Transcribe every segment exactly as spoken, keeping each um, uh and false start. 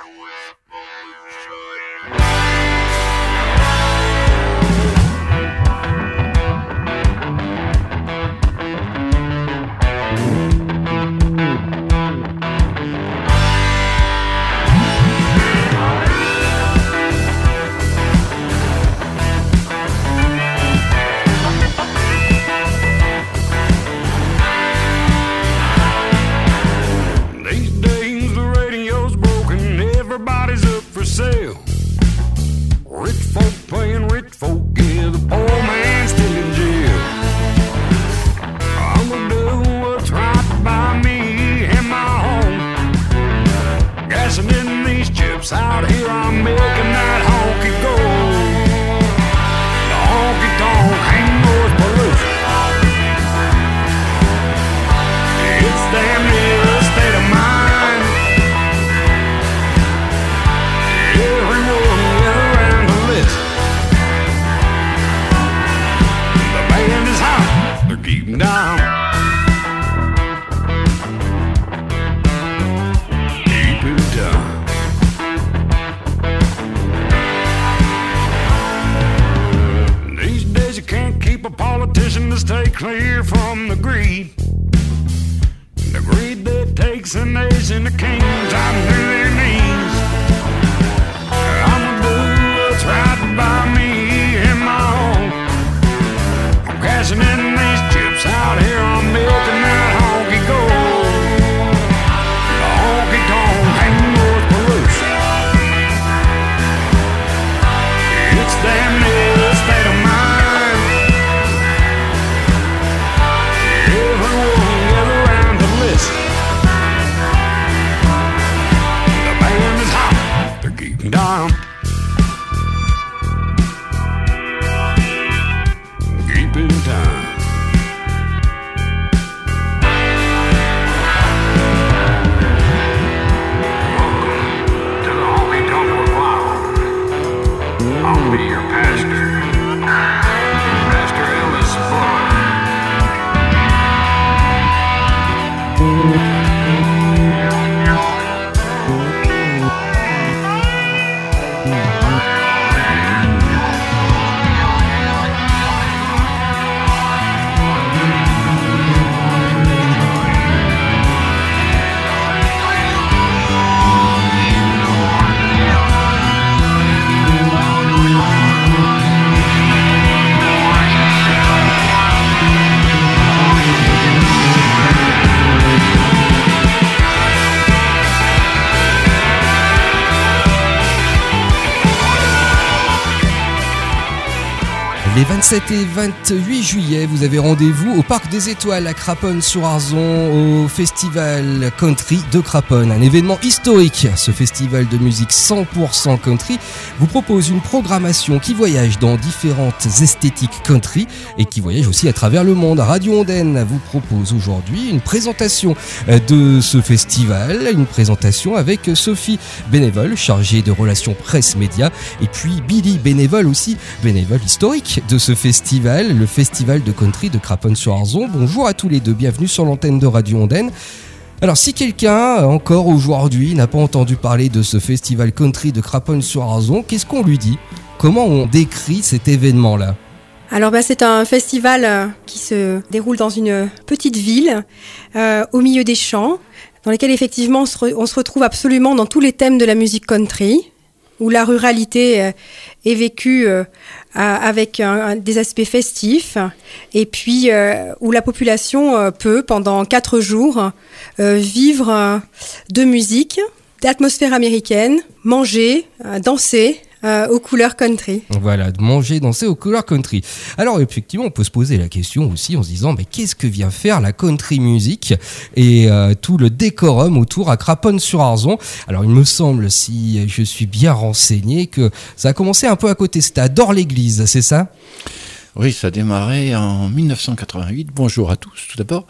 Les vingt-sept et vingt-huit juillet, vous avez rendez-vous au Parc des Étoiles à Craponne-sur-Arzon au Festival Country de Craponne. Un événement historique. Ce festival de musique cent pour cent country vous propose une programmation qui voyage dans différentes esthétiques country et qui voyage aussi à travers le monde. Radio Ondaine vous propose aujourd'hui une présentation de ce festival, une présentation avec Sophie Bénévole, chargée de relations presse-médias, et puis Billy Bénévole aussi, bénévole historique de ce festival, le festival de country de Craponne-sur-Arzon. Bonjour à tous les deux, bienvenue sur l'antenne de Radio Ondaine. Alors si quelqu'un, encore aujourd'hui, n'a pas entendu parler de ce festival country de Craponne-sur-Arzon, qu'est-ce qu'on lui dit ? Comment on décrit cet événement-là ? Alors bah, c'est un festival euh, qui se déroule dans une petite ville, euh, au milieu des champs, dans lequel effectivement on se, re- on se retrouve absolument dans tous les thèmes de la musique country, où la ruralité euh, est vécue euh, avec un, un, des aspects festifs, et puis euh, où la population euh, peut, pendant quatre jours, euh, vivre euh, de musique, d'atmosphère américaine, manger, euh, danser, Euh, aux couleurs country. Voilà, de manger, danser aux couleurs country. Alors effectivement, on peut se poser la question aussi en se disant, mais qu'est-ce que vient faire la country music et euh, tout le décorum autour à Craponne-sur-Arzon. Alors il me semble, si je suis bien renseigné, que ça a commencé un peu à côté, c'était à Dore-l'Église, c'est ça ? Oui, ça a démarré en dix-neuf cent quatre-vingt-huit. Bonjour à tous, tout d'abord.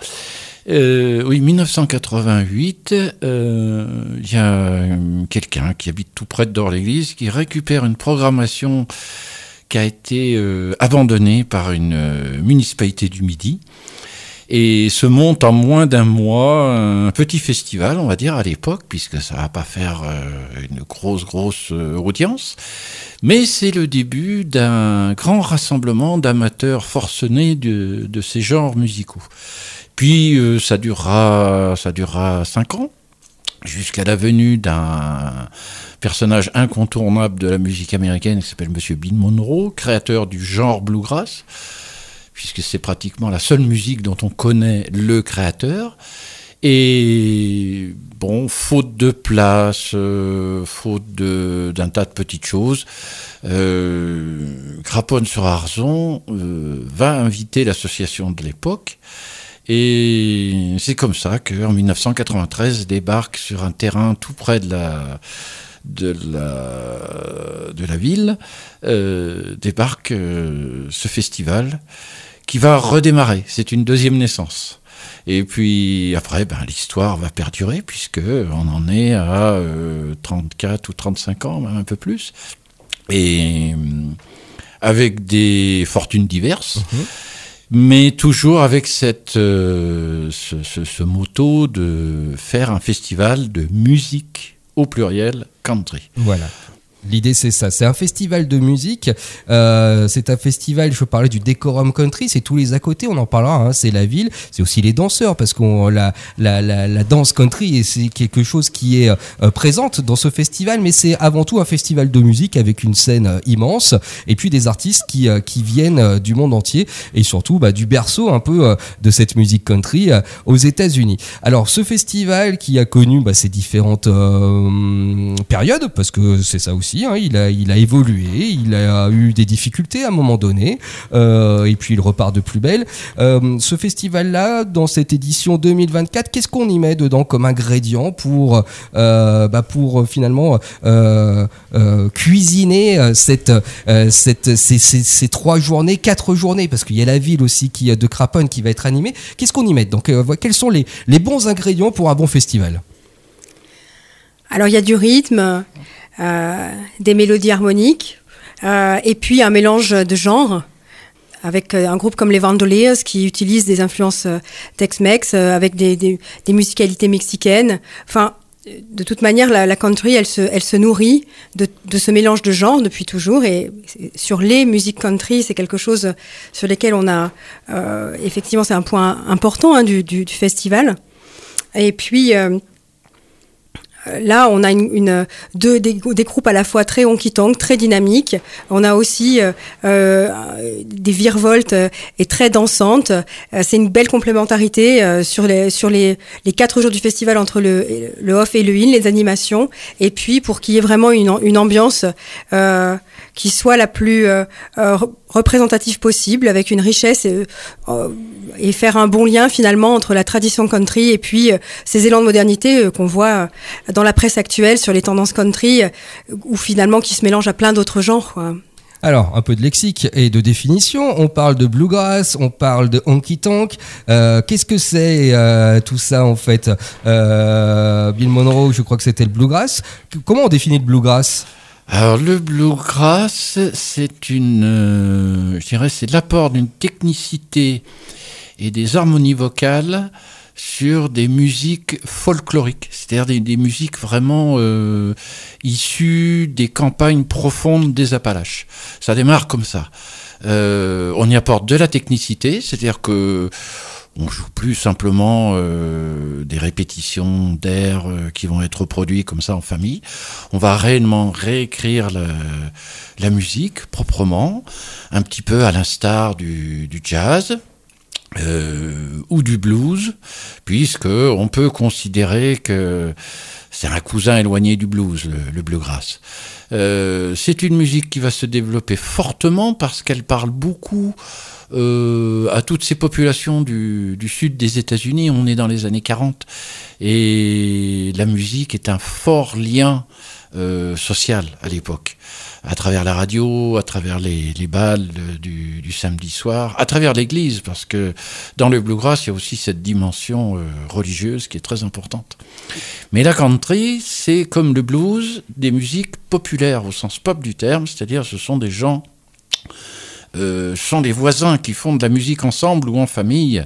Euh, oui, dix-neuf cent quatre-vingt-huit, euh, il y a quelqu'un qui habite tout près de Dore-l'Église qui récupère une programmation qui a été euh, abandonnée par une euh, municipalité du Midi Et se monte en moins d'un mois un petit festival, on va dire, à l'époque, puisque ça va pas faire euh, une grosse, grosse euh, audience. Mais c'est le début d'un grand rassemblement d'amateurs forcenés de, de ces genres musicaux. Puis euh, ça durera, ça durera cinq ans, jusqu'à la venue d'un personnage incontournable de la musique américaine qui s'appelle Monsieur Bill Monroe, créateur du genre bluegrass, puisque c'est pratiquement la seule musique dont on connaît le créateur. Et bon, faute de place, euh, faute de, d'un tas de petites choses, euh, Craponne-sur-Arzon euh, va inviter l'association de l'époque. Et c'est comme ça qu'en dix-neuf cent quatre-vingt-treize débarque sur un terrain tout près de la, de la, de la ville, euh, débarque euh, ce festival qui va redémarrer. C'est une deuxième naissance. Et puis après, ben, l'histoire va perdurer puisqu'on en est à euh, trente-quatre ou trente-cinq ans, même un peu plus. Et euh, avec des fortunes diverses. Mmh. Mais toujours avec cette, euh, ce, ce, ce motto de faire un festival de musique, au pluriel, country. Voilà. L'idée, c'est ça. C'est un festival de musique. Euh, c'est un festival, je parlais du décorum country, c'est tous les à côté, on en parlera, hein, c'est la ville, c'est aussi les danseurs, parce que la, la, la, la danse country, c'est quelque chose qui est euh, présente dans ce festival, mais c'est avant tout un festival de musique avec une scène euh, immense, et puis des artistes qui, euh, qui viennent euh, du monde entier, et surtout bah, du berceau un peu euh, de cette musique country euh, aux États-Unis. Alors, ce festival qui a connu bah, ces différentes euh, périodes, parce que c'est ça aussi, Hein, il, a, il a évolué, il a eu des difficultés à un moment donné, euh, et puis il repart de plus belle. Euh, ce festival-là, dans cette édition deux mille vingt-quatre, qu'est-ce qu'on y met dedans comme ingrédient pour, euh, bah pour finalement euh, euh, cuisiner cette, euh, cette, ces, ces, ces trois journées, quatre journées, parce qu'il y a la ville aussi qui, de Craponne qui va être animée. Qu'est-ce qu'on y met? Donc, euh, quels sont les, les bons ingrédients pour un bon festival? Alors, il y a du rythme. Euh, des mélodies harmoniques euh, et puis un mélange de genres avec un groupe comme les Vandoliers qui utilise des influences Tex-Mex euh, avec des, des, des musicalités mexicaines. Enfin, de toute manière, la, la country, elle se, elle se nourrit de, de ce mélange de genres depuis toujours. Et sur les musiques country, c'est quelque chose sur lesquels on a... Euh, effectivement, c'est un point important hein, du, du, du festival. Et puis... Euh, Là, on a une, une, deux, des, des groupes à la fois très honky-tonk, très dynamiques. On a aussi euh, euh, des virevoltes et très dansantes. Euh, c'est une belle complémentarité euh, sur, les, sur les, les quatre jours du festival entre le, le off et le in, les animations. Et puis, pour qu'il y ait vraiment une, une ambiance euh, qui soit la plus euh, euh, représentative possible, avec une richesse et, euh, et faire un bon lien finalement entre la tradition country et puis euh, ces élans de modernité euh, qu'on voit euh, dans la presse actuelle sur les tendances country, euh, ou finalement qui se mélangent à plein d'autres genres, quoi. Alors, un peu de lexique et de définition. On parle de bluegrass, on parle de honky-tonk. Euh, qu'est-ce que c'est euh, tout ça en fait? euh, Bill Monroe, je crois que c'était le bluegrass. Comment on définit le bluegrass? Alors le bluegrass, c'est une, euh, je dirais, c'est l'apport d'une technicité et des harmonies vocales sur des musiques folkloriques, c'est-à-dire des, des musiques vraiment euh, issues des campagnes profondes des Appalaches. Ça démarre comme ça. Euh, on y apporte de la technicité, c'est-à-dire que on joue plus simplement euh, des répétitions d'airs euh, qui vont être reproduits comme ça en famille. On va réellement réécrire la, la musique proprement, un petit peu à l'instar du, du jazz euh, ou du blues, puisque on peut considérer que c'est un cousin éloigné du blues, le, le bluegrass. Euh, c'est une musique qui va se développer fortement parce qu'elle parle beaucoup Euh, à toutes ces populations du, du sud des États-Unis. On est dans les années quarante et la musique est un fort lien euh, social à l'époque, à travers la radio, à travers les, les bals du, du samedi soir, à travers l'église, parce que dans le bluegrass, il y a aussi cette dimension euh, religieuse qui est très importante. Mais la country, c'est comme le blues, des musiques populaires au sens pop du terme, c'est-à-dire ce sont des gens euh, sont les voisins qui font de la musique ensemble ou en famille.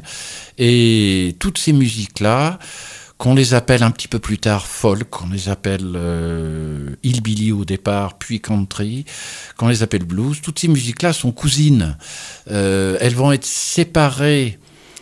Et toutes ces musiques-là, qu'on les appelle un petit peu plus tard folk, qu'on les appelle euh, hillbilly au départ, puis country, qu'on les appelle blues, toutes ces musiques-là sont cousines. Euh, elles vont être séparées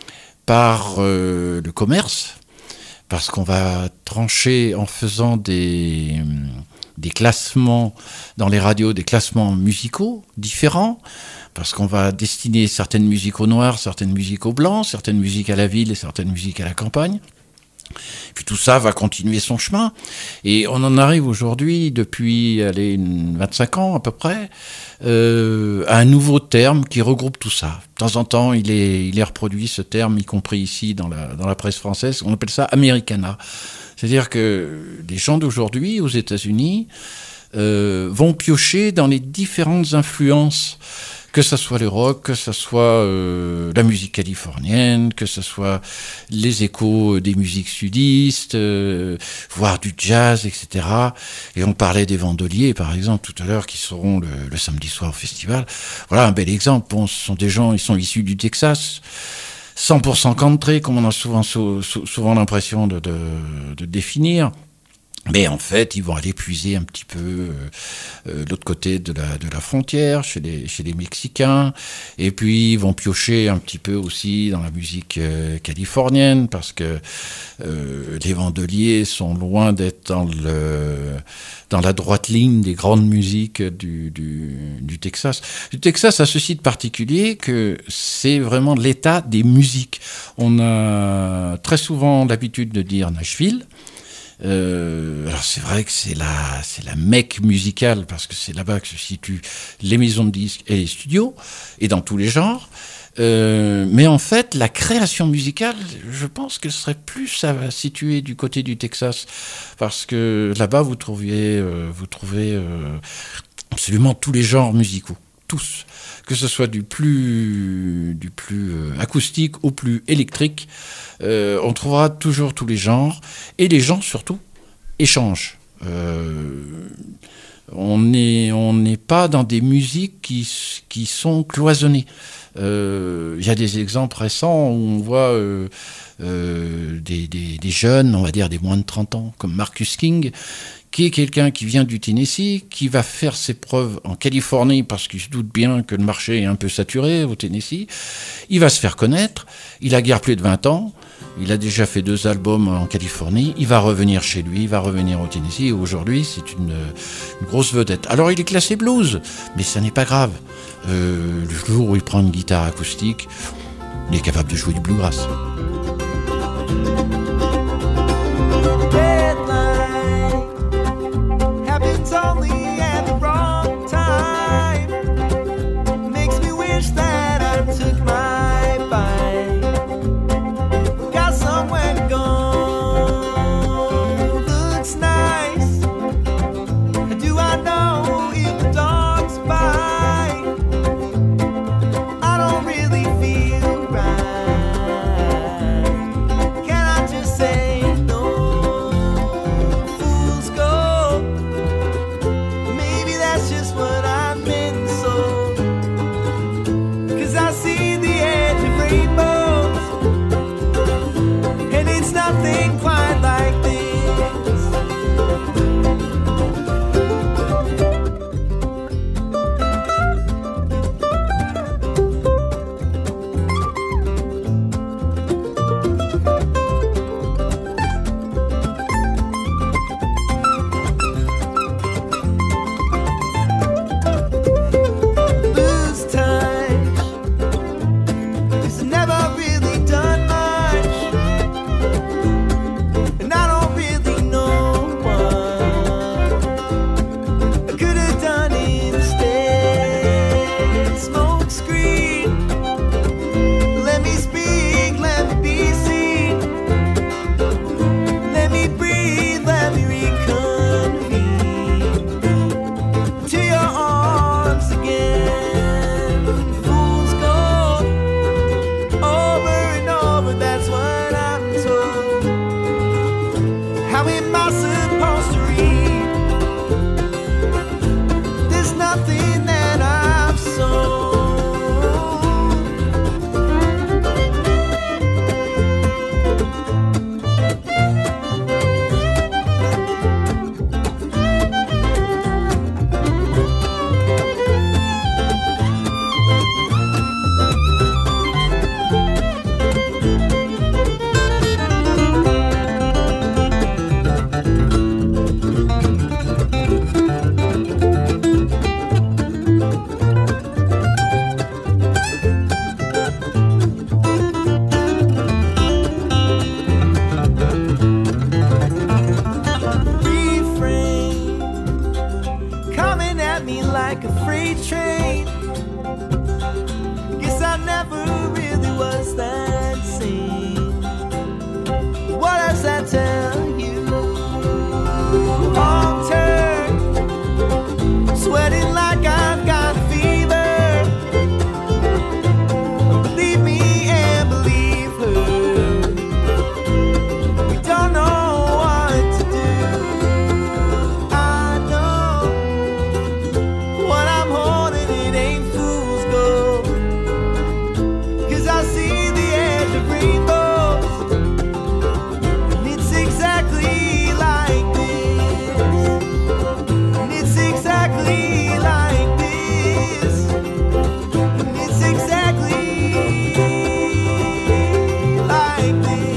par euh, le commerce, parce qu'on va trancher en faisant des, des classements dans les radios, des classements musicaux différents, parce qu'on va destiner certaines musiques aux noirs, certaines musiques aux blancs, certaines musiques à la ville et certaines musiques à la campagne. Puis tout ça va continuer son chemin. Et on en arrive aujourd'hui, depuis allez, vingt-cinq ans à peu près, euh, à un nouveau terme qui regroupe tout ça. De temps en temps, il est, il est reproduit, ce terme, y compris ici dans la, dans la presse française. On appelle ça Americana. C'est-à-dire que les gens d'aujourd'hui, aux États-Unis, euh, vont piocher dans les différentes influences, que ce soit le rock, que ce soit euh, la musique californienne, que ce soit les échos des musiques sudistes, euh, voire du jazz, et cetera. Et on parlait des Vandeliers, par exemple, tout à l'heure, qui seront le, le samedi soir au festival. Voilà un bel exemple. Bon, ce sont des gens, ils sont issus du Texas, cent pour cent country, comme on a souvent, souvent l'impression de, de, de définir. Mais en fait, ils vont aller puiser un petit peu euh, euh, de l'autre côté de la, de la frontière, chez les, chez les Mexicains. Et puis, ils vont piocher un petit peu aussi dans la musique euh, californienne, parce que euh, les Vandeliers sont loin d'être dans, le, dans la droite ligne des grandes musiques du, du, du Texas. Le Texas a ceci de particulier que c'est vraiment l'état des musiques. On a très souvent l'habitude de dire Nashville. Euh, alors c'est vrai que c'est la, c'est la mecque musicale, parce que c'est là-bas que se situent les maisons de disques et les studios, et dans tous les genres. Euh, mais en fait, la création musicale, je pense qu'elle serait plus à situer du côté du Texas, parce que là-bas vous trouviez, euh, vous trouvez euh, absolument tous les genres musicaux, tous, que ce soit du plus, du plus euh, acoustique au plus électrique. Euh, on trouvera toujours tous les genres, et les gens surtout échangent. Euh, on n'est on n'est pas dans des musiques qui, qui sont cloisonnées. Il euh, y a des exemples récents où on voit euh, euh, des, des, des jeunes, on va dire des moins de trente ans, comme Marcus King, qui est quelqu'un qui vient du Tennessee, qui va faire ses preuves en Californie, parce qu'il se doute bien que le marché est un peu saturé au Tennessee. Il va se faire connaître, il a guère plus de vingt ans, il a déjà fait deux albums en Californie, il va revenir chez lui, il va revenir au Tennessee, et aujourd'hui c'est une, une grosse vedette. Alors il est classé blues, mais ça n'est pas grave. Euh, le jour où il prend une guitare acoustique, il est capable de jouer du bluegrass. me like a freight train. Guess I never really was that sane. What else I tell you? Wrong turn, sweating like I've got fever. Believe me and believe her. We don't know what to do. I know what I'm holding, it ain't fool's gold. 'Cause I see the edge of rainbows, and it's exactly like this. And it's exactly like this. And it's exactly like this.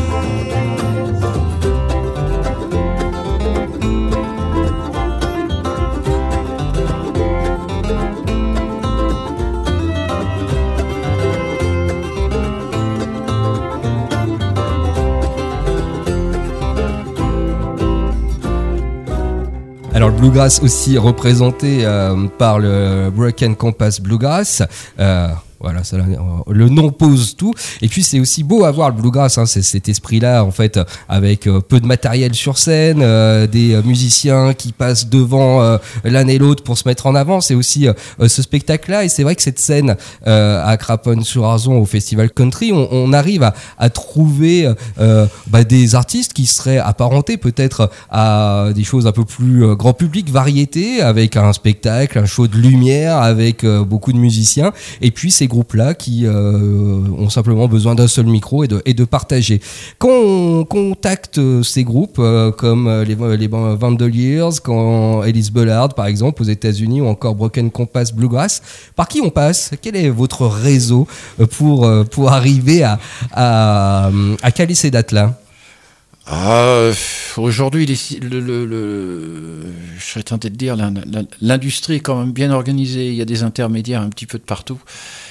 Alors le bluegrass aussi représenté euh, par le Broken Compass Bluegrass. Euh, Voilà, ça, le nom pose tout. Et puis c'est aussi beau à voir le bluegrass, hein, c'est cet esprit-là en fait, avec euh, peu de matériel sur scène, euh, des euh, musiciens qui passent devant euh, l'un et l'autre pour se mettre en avant. C'est aussi euh, ce spectacle-là. Et c'est vrai que cette scène euh, à Craponne-sur-Arzon au Festival Country, on, on arrive à, à trouver euh, bah, des artistes qui seraient apparentés peut-être à des choses un peu plus euh, grand public, variété, avec un spectacle, un show de lumière, avec euh, beaucoup de musiciens. Et puis c'est groupes-là qui euh, ont simplement besoin d'un seul micro et de, et de partager. Quand on contacte ces groupes, euh, comme les, les Vandaliers, quand Ellis Bullard, par exemple, aux États-Unis, ou encore Broken Compass Bluegrass, par qui on passe? Quel est votre réseau pour, pour arriver à, à, à caler ces dates-là? Ah, aujourd'hui, les, le, le, le, je serais tenté de dire, l'industrie est quand même bien organisée. Il y a des intermédiaires un petit peu de partout.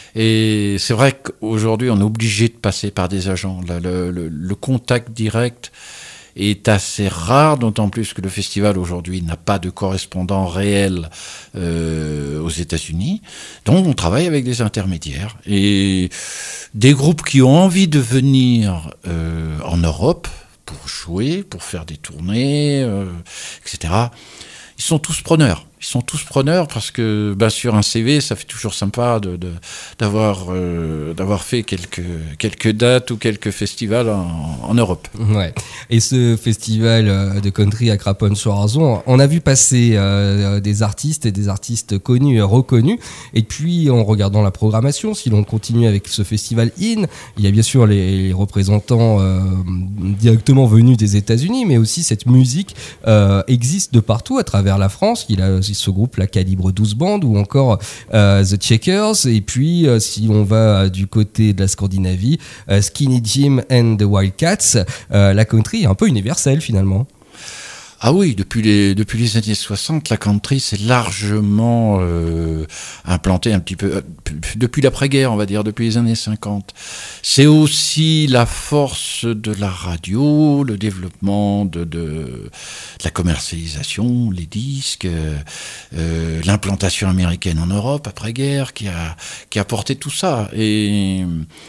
Et c'est vrai qu'aujourd'hui, on est obligé de passer par des agents. Le, le, le contact direct est assez rare, d'autant plus que le festival aujourd'hui n'a pas de correspondant réel euh, aux États-Unis. Donc on travaille avec des intermédiaires. Et des groupes qui ont envie de venir euh, en Europe pour jouer, pour faire des tournées, euh, et cetera, ils sont tous preneurs. Ils sont tous preneurs parce que bah, sur un C V, ça fait toujours sympa de, de, d'avoir, euh, d'avoir fait quelques, quelques dates ou quelques festivals en, en Europe. Ouais. Et ce festival de country à Craponne-sur-Arzon, on a vu passer euh, des artistes et des artistes connus et reconnus. Et puis, en regardant la programmation, si l'on continue avec ce festival In, il y a bien sûr les, les représentants euh, directement venus des États-Unis, mais aussi cette musique euh, existe de partout à travers la France. Il a ce groupe, la Calibre douze Band, ou encore euh, The Checkers. Et puis, euh, si on va euh, du côté de la Scandinavie, euh, Skinny Jim and the Wildcats, euh, la country est un peu universelle finalement. Ah oui, depuis les, depuis les années soixante, la country s'est largement euh, implantée un petit peu, euh, depuis l'après-guerre, on va dire, depuis les années cinquante. C'est aussi la force de la radio, le développement de, de, de la commercialisation, les disques, euh, l'implantation américaine en Europe après-guerre qui a, qui a porté tout ça. Et...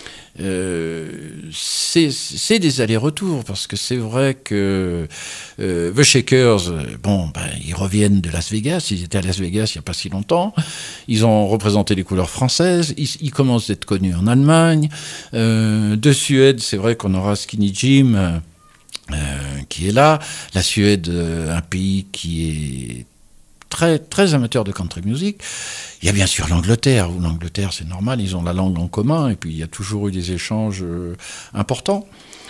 Euh, c'est, c'est des allers-retours parce que c'est vrai que euh, The Shakers, bon, ben, ils reviennent de Las Vegas, ils étaient à Las Vegas il n'y a pas si longtemps, ils ont représenté les couleurs françaises, ils, ils commencent d'être connus en Allemagne, euh, de Suède, c'est vrai qu'on aura Skinny Jim euh, qui est là, la Suède, un pays qui est très, très amateur de country music. Il y a bien sûr l'Angleterre, où l'Angleterre, c'est normal, ils ont la langue en commun, et puis il y a toujours eu des échanges euh, importants.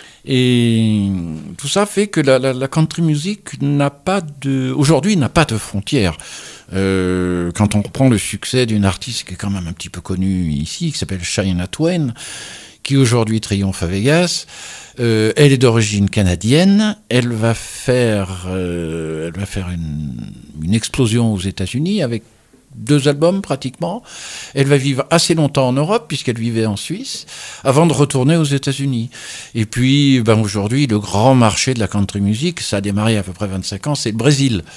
Et tout ça fait que la, la, la country music n'a pas de, aujourd'hui n'a pas de frontières. Euh, quand on reprend le succès d'une artiste qui est quand même un petit peu connue ici, qui s'appelle Shania Twain, qui aujourd'hui triomphe à Vegas, euh, elle est d'origine canadienne, elle va faire, euh, elle va faire une, une explosion aux États-Unis avec deux albums pratiquement. Elle va vivre assez longtemps en Europe puisqu'elle vivait en Suisse avant de retourner aux États-Unis. Et puis ben aujourd'hui le grand marché de la country music, ça a démarré à peu près vingt-cinq ans, c'est le Brésil.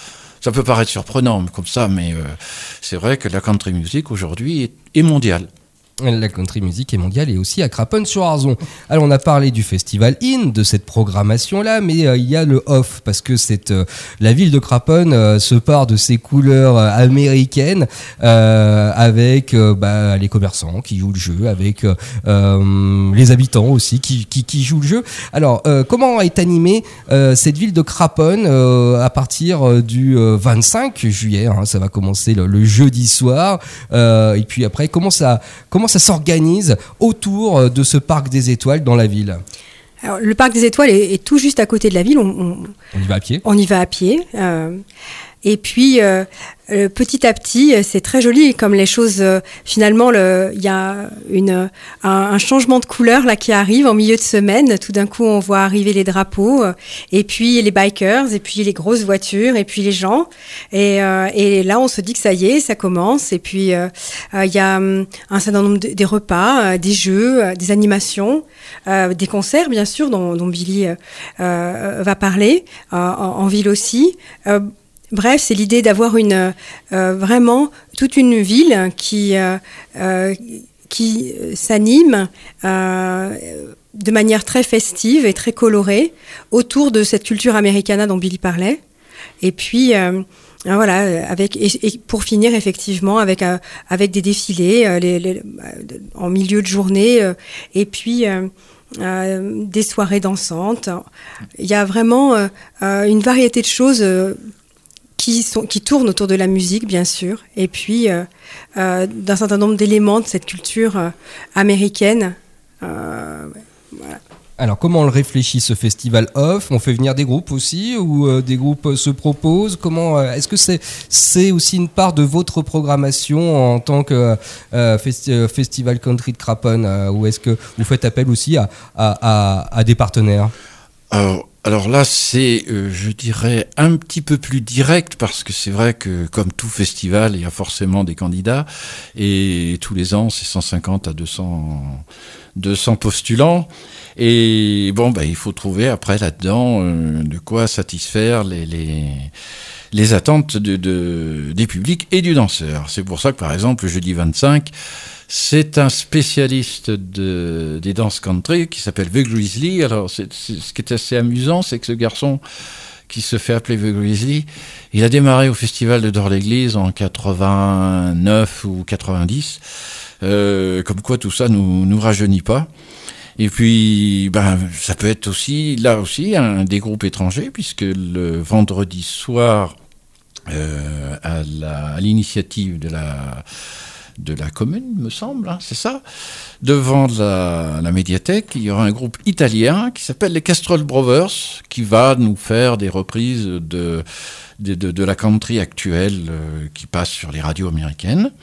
Ça peut paraître surprenant comme ça, mais euh, c'est vrai que la country music aujourd'hui est, est mondiale. La country music est mondiale et aussi à Craponne-sur-Arzon. Alors on a parlé du festival In, de cette programmation-là, mais euh, il y a le off, parce que cette, euh, la ville de Craponne euh, se part de ses couleurs euh, américaines, euh, avec euh, bah, les commerçants qui jouent le jeu, avec euh, euh, les habitants aussi qui, qui, qui jouent le jeu. Alors euh, comment est animée euh, cette ville de Craponne euh, à partir euh, du euh, vingt-cinq juillet, hein, ça va commencer le, le jeudi soir, euh, et puis après comment ça... Comment ça s'organise autour de ce parc des étoiles dans la ville ? Alors, le parc des étoiles est, est tout juste à côté de la ville. On, on, on y va à pied. On y va à pied. Euh, et puis, euh, euh, petit à petit, c'est très joli. Comme les choses, euh, finalement, il y a une, un, un changement de couleur là qui arrive en milieu de semaine. Tout d'un coup, on voit arriver les drapeaux, euh, et puis les bikers, et puis les grosses voitures, et puis les gens. Et, euh, et là, on se dit que ça y est, ça commence. Et puis, il euh, euh, y a um, un certain nombre de, des repas, euh, des jeux, euh, des animations, euh, des concerts, bien sûr, dont, dont Billy euh, euh, va parler, euh, en, en ville aussi. Euh, Bref, c'est l'idée d'avoir une euh, vraiment toute une ville qui euh, euh, qui s'anime euh, de manière très festive et très colorée autour de cette culture americana dont Billy parlait. Et puis euh, voilà, avec et, et pour finir effectivement avec euh, avec des défilés euh, les, les, en milieu de journée euh, et puis euh, euh, des soirées dansantes. Il y a vraiment euh, une variété de choses. Euh, Qui, sont, qui tournent autour de la musique, bien sûr, et puis euh, euh, d'un certain nombre d'éléments de cette culture euh, américaine. Euh, voilà. Alors, comment on le réfléchit, ce festival off ? On fait venir des groupes aussi, ou euh, des groupes euh, se proposent ? Comment euh, est-ce que c'est, c'est aussi une part de votre programmation en tant que euh, festi- Festival Country de Craponne, euh, ou est-ce que vous faites appel aussi à, à, à, à des partenaires ? Alors, alors là, c'est, euh, je dirais, un petit peu plus direct, parce que c'est vrai que, comme tout festival, il y a forcément des candidats, et tous les ans, c'est cent cinquante à deux cents, deux cents postulants, et bon, bah, il faut trouver après là-dedans euh, de quoi satisfaire les... les les attentes de, de, des publics et du danseur. C'est pour ça que, par exemple, le jeudi vingt-cinq, c'est un spécialiste de, des danses country qui s'appelle The Grizzly. Alors, c'est, c'est, ce qui est assez amusant, c'est que ce garçon qui se fait appeler The Grizzly, il a démarré au festival de Dore-l'Église en quatre-vingt-neuf ou quatre-vingt-dix. Euh, comme quoi, tout ça nous, nous rajeunit pas. Et puis, ben, ça peut être aussi, là aussi, un des groupes étrangers, puisque le vendredi soir, euh, à, la, à l'initiative de la, de la commune, me semble, hein, c'est ça, devant la, la médiathèque, il y aura un groupe italien qui s'appelle les Castrol Brothers, qui va nous faire des reprises de, de, de, de la country actuelle euh, qui passe sur les radios américaines.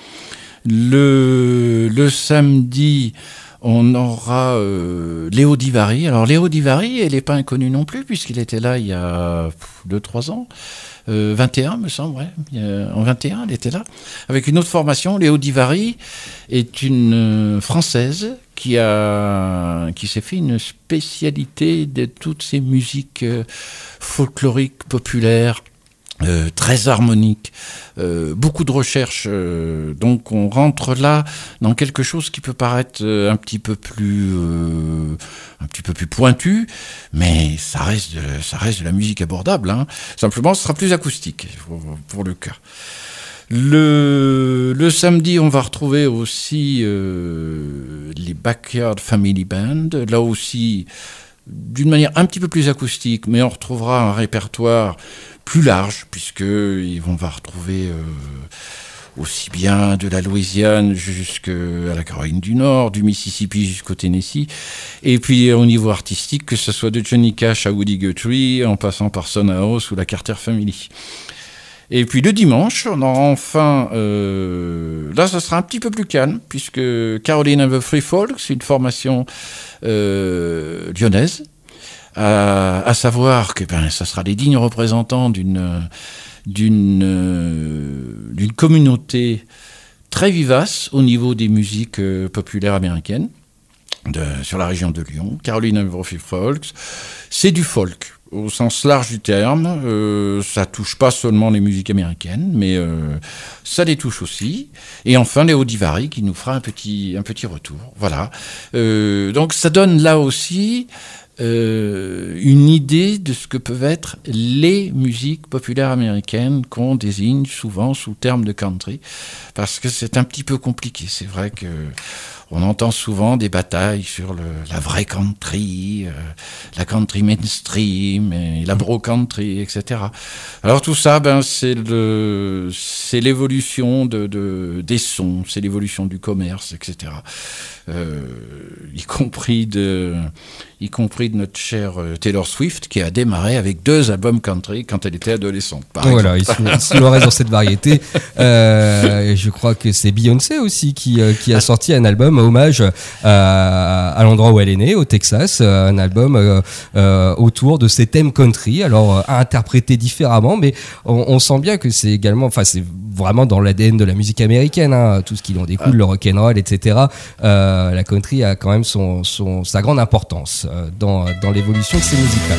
Le, le samedi, on aura euh, Léo Divari. Alors Léo Divari, il n'est pas inconnu non plus, puisqu'il était là il y a deux trois ans. Euh, vingt et un, me semble, ouais. Euh, en vingt et un, elle était là. Avec une autre formation. Léo Divari est une euh, Française qui, a, qui s'est fait une spécialité de toutes ces musiques euh, folkloriques, populaires, Euh, très harmonique, euh, beaucoup de recherches, euh, donc on rentre là dans quelque chose qui peut paraître euh, un petit peu plus euh, un petit peu plus pointu, mais ça reste de, ça reste de la musique abordable, hein. Simplement ce sera plus acoustique pour, pour le cas. Le, le samedi, on va retrouver aussi euh, les Backyard Family Band, là aussi d'une manière un petit peu plus acoustique, mais on retrouvera un répertoire plus large, puisqu'ils vont va retrouver euh, aussi bien de la Louisiane jusqu'à la Caroline du Nord, du Mississippi jusqu'au Tennessee, et puis au niveau artistique, que ce soit de Johnny Cash à Woody Guthrie, en passant par Son House ou la Carter Family. Et puis le dimanche, on aura enfin, euh, là ça sera un petit peu plus calme, puisque Caroline and the Free Folks, une formation euh, lyonnaise, à, à savoir que ben, ça sera les dignes représentants d'une, d'une, euh, d'une communauté très vivace au niveau des musiques euh, populaires américaines, de, sur la région de Lyon. Caroline and the Free Folks, c'est du folk. au sens large du terme. Euh, ça touche pas seulement les musiques américaines, mais euh, ça les touche aussi. Et enfin, Léo Divari qui nous fera un petit, un petit retour. Voilà. Euh, donc ça donne là aussi euh, une idée de ce que peuvent être les musiques populaires américaines qu'on désigne souvent sous le terme de country, parce que c'est un petit peu compliqué. C'est vrai que on entend souvent des batailles sur le, la vraie country, euh, la country mainstream, et la bro country, et cetera. Alors tout ça, ben c'est le, c'est l'évolution de, de des sons, c'est l'évolution du commerce, et cetera. Euh, y compris de, y compris de notre chère Taylor Swift qui a démarré avec deux albums country quand elle était adolescente. Par voilà, il nous reste dans cette variété. Euh, je crois que c'est Beyoncé aussi qui, euh, qui a sorti un album hommage à, à l'endroit où elle est née, au Texas, un album euh, euh, autour de ses thèmes country, alors euh, à interpréter différemment, mais on, on sent bien que c'est également, enfin c'est vraiment dans l'A D N de la musique américaine, hein, tout ce qui en découle, ah. le rock'n'roll, et cetera. Euh, la country a quand même son, son, sa grande importance euh, dans, dans l'évolution de ces musiques-là.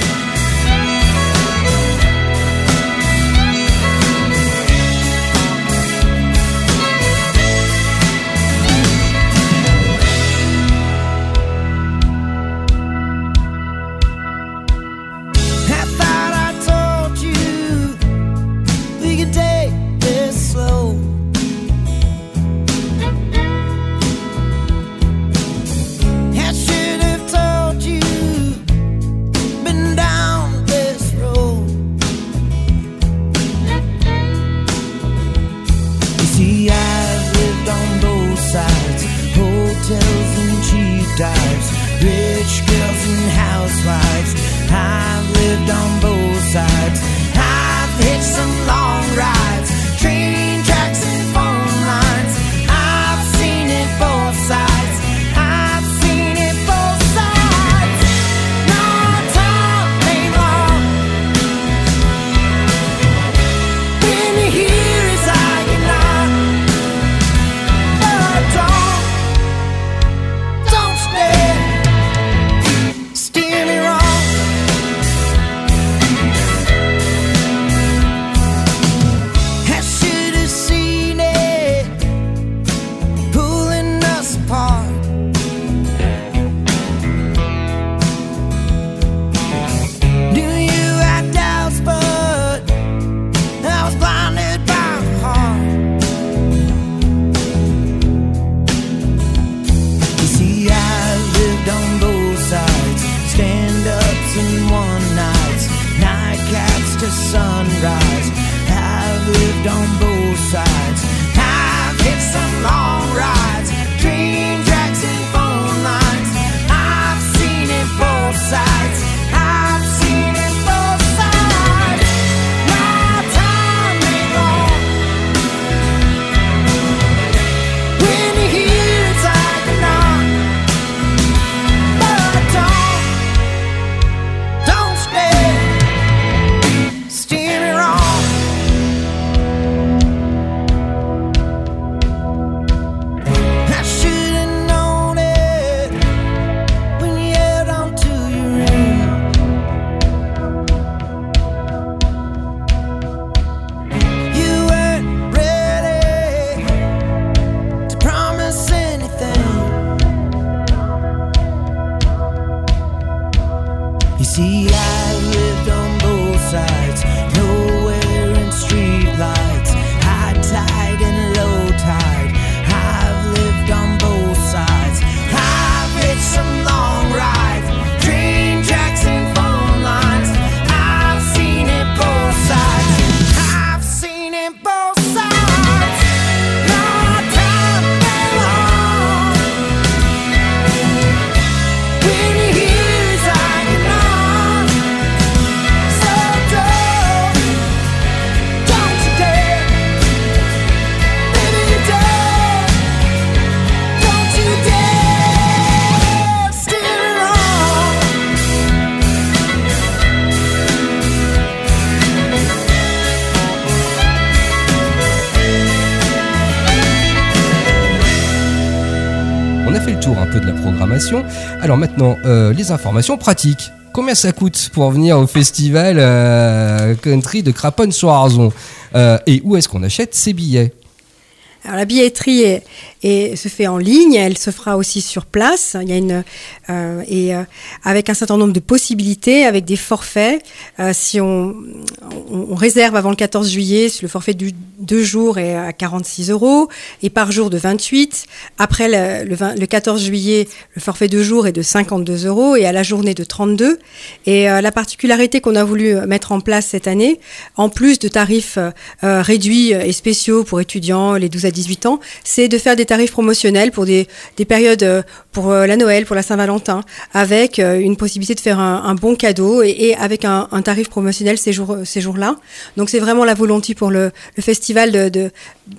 On a fait le tour un peu de la programmation. Alors maintenant, euh, les informations pratiques. Combien ça coûte pour venir au festival euh, country de Craponne-sur-Arzon euh, et où est-ce qu'on achète ces billets? Alors la billetterie est, est, se fait en ligne, elle se fera aussi sur place. Il y a une euh, et euh, avec un certain nombre de possibilités, avec des forfaits. Euh, si on, on, on réserve avant le quatorze juillet, le forfait du deux jours est à quarante-six euros et par jour de vingt-huit. Après le, le, vingt, le quatorze juillet, le forfait deux jours est de cinquante-deux euros et à la journée de trente-deux. Et euh, la particularité qu'on a voulu mettre en place cette année, en plus de tarifs euh, réduits et spéciaux pour étudiants, les douze à dix-huit ans, c'est de faire des tarifs promotionnels pour des, des périodes pour la Noël, pour la Saint-Valentin, avec une possibilité de faire un, un bon cadeau et, et avec un, un tarif promotionnel ces, jours, ces jours-là. Donc c'est vraiment la volonté pour le, le festival de, de,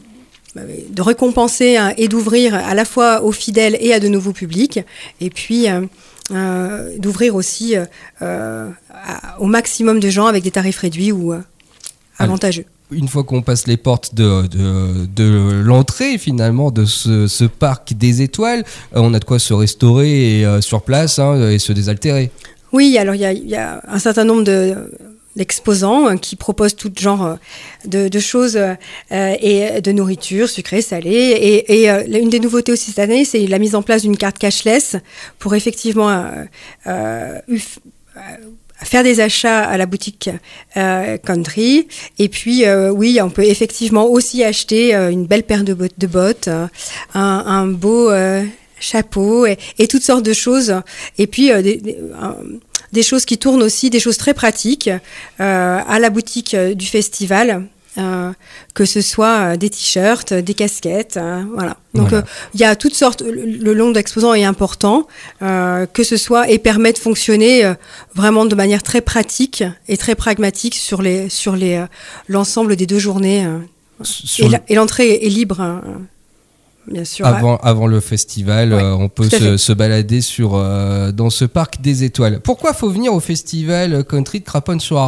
de récompenser hein, et d'ouvrir à la fois aux fidèles et à de nouveaux publics, et puis euh, euh, d'ouvrir aussi euh, à, au maximum de gens avec des tarifs réduits ou euh, avantageux. Une fois qu'on passe les portes de, de, de l'entrée finalement de ce, ce parc des étoiles, on a de quoi se restaurer et, euh, sur place hein, et se désaltérer. Oui, alors il y, y a un certain nombre de, d'exposants hein, qui proposent tout genre de, de choses euh, et de nourriture sucrée, salée. Et, et euh, une des nouveautés aussi cette année, c'est la mise en place d'une carte cashless pour effectivement euh, euh, uf, euh, faire des achats à la boutique euh, country. Et puis, euh, oui, on peut effectivement aussi acheter euh, une belle paire de, bo- de bottes, euh, un, un beau euh, chapeau et, et toutes sortes de choses. Et puis, euh, des, des, euh, des choses qui tournent aussi, des choses très pratiques euh, à la boutique euh, du festival. Euh, que ce soit euh, des t-shirts, des casquettes, euh, voilà. Donc il voilà. euh, y a toutes sortes. Le, le nombre d'exposants est important, euh, que ce soit et permet de fonctionner euh, vraiment de manière très pratique et très pragmatique sur les sur les euh, l'ensemble des deux journées. Euh, et, la, et l'entrée est libre. Euh, Bien sûr. Avant, avant le festival, ouais, euh, on peut se, se balader sur, euh, dans ce parc des étoiles. Pourquoi faut venir au festival country de Craponne-sur-Arzon ?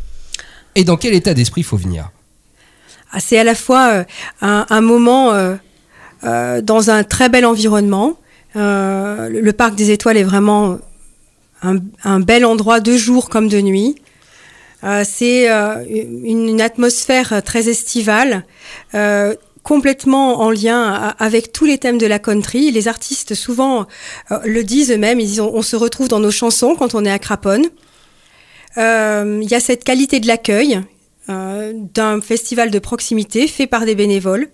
Et dans quel état d'esprit il faut venir ? Ah, c'est à la fois euh, un, un moment euh, euh, dans un très bel environnement. Euh, le, le parc des étoiles est vraiment un, un bel endroit de jour comme de nuit. Euh, c'est euh, une, une atmosphère très estivale, euh, complètement en lien à, avec tous les thèmes de la country. Les artistes souvent euh, le disent eux-mêmes, ils disent on, on se retrouve dans nos chansons quand on est à Craponne. Il euh, y a cette qualité de l'accueil euh, d'un festival de proximité fait par des bénévoles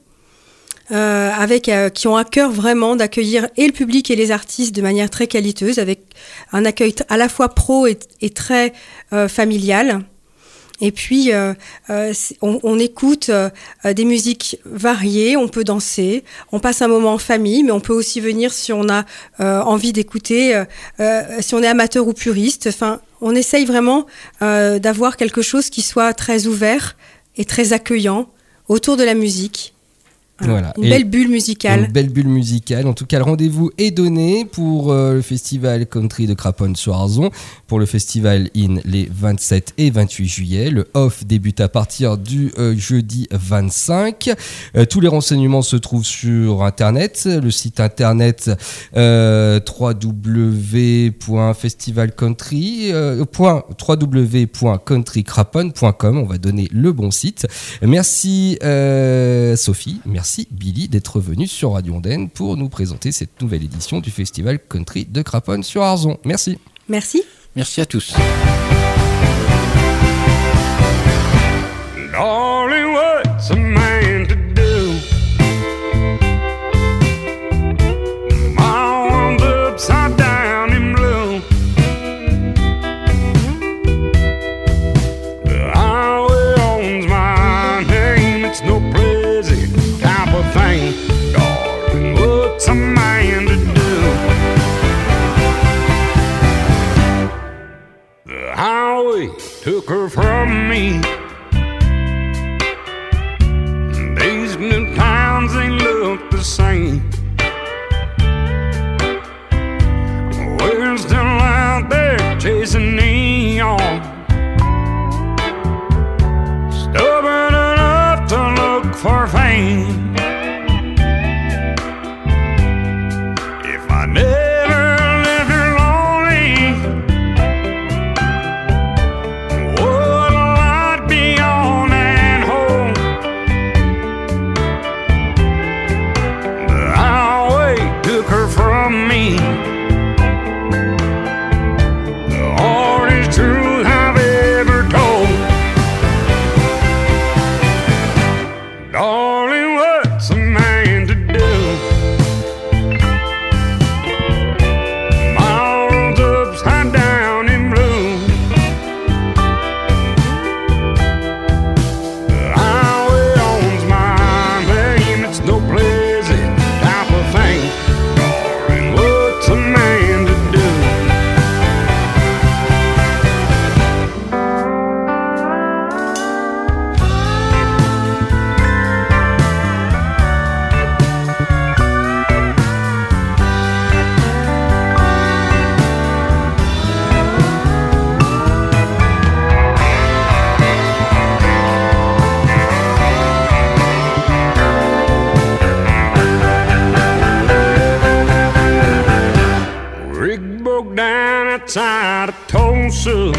euh, avec, euh, qui ont à cœur vraiment d'accueillir et le public et les artistes de manière très qualiteuse, avec un accueil t- à la fois pro et, et très euh, familial. Et puis, euh, euh, on, on écoute euh, des musiques variées, on peut danser, on passe un moment en famille, mais on peut aussi venir si on a euh, envie d'écouter, euh, euh, si on est amateur ou puriste. Enfin, on essaye vraiment euh, d'avoir quelque chose qui soit très ouvert et très accueillant autour de la musique. Voilà. Une Et belle bulle musicale. Une belle bulle musicale. En tout cas, le rendez-vous est donné pour euh, le festival country de Craponne-sur-Arzon, pour le festival in les vingt-sept et vingt-huit juillet. Le off débute à partir du euh, jeudi vingt-cinq. Euh, tous les renseignements se trouvent sur Internet. Le site internet euh, w w w point festival country euh, point w w w point country craponne point com. On va donner le bon site. Merci euh, Sophie. Merci. Merci Billy d'être venu sur Radio Ondaine pour nous présenter cette nouvelle édition du Festival Country de Craponne-sur-Arzon. Merci. Merci. Merci à tous. Darling, what's a man to do? My world's upside down in blue. The highway owns my name. It's no pleasant type of thing. Darling, what's a man to do? The highway took her from me. These new towns ain't look the same. We're still out there chasing neon, stubborn enough to look for fame. If I never lived here lonely, of Tulsa.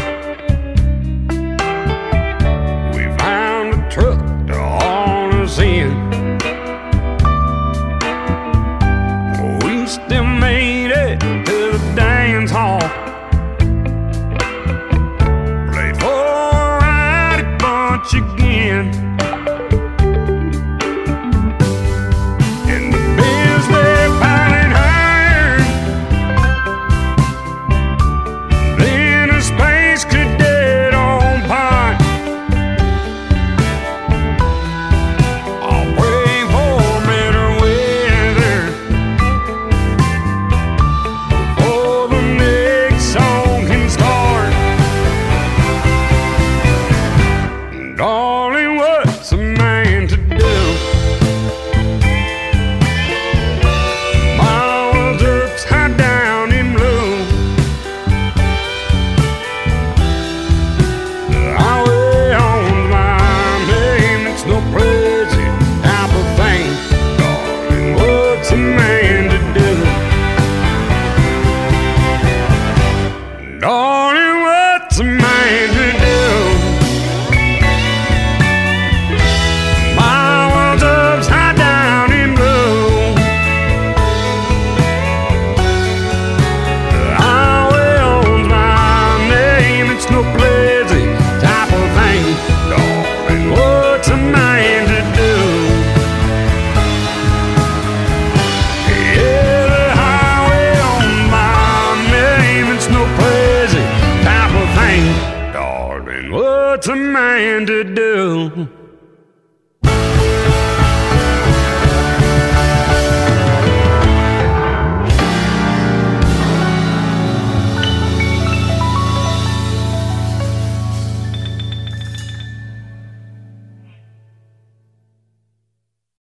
We found a truck to haul us in. We still made it to the dance hall. Played for a rowdy bunch again. And the bills were piling higher than a space cadet on pot. I'll pray for better weather before the next song can start. Darling, what's a man to do? My world's upside down in blue. The highway owns my name. It's no crazy type of thing. Darling, what's a man to do? Darling, what's a man to do? My world's upside down in blue. The highway owns my name. It's no crazy type of thing. Darling, what's a man to do? Yeah, the highway owns my name. It's no crazy type of thing. Darling, what's a man to do?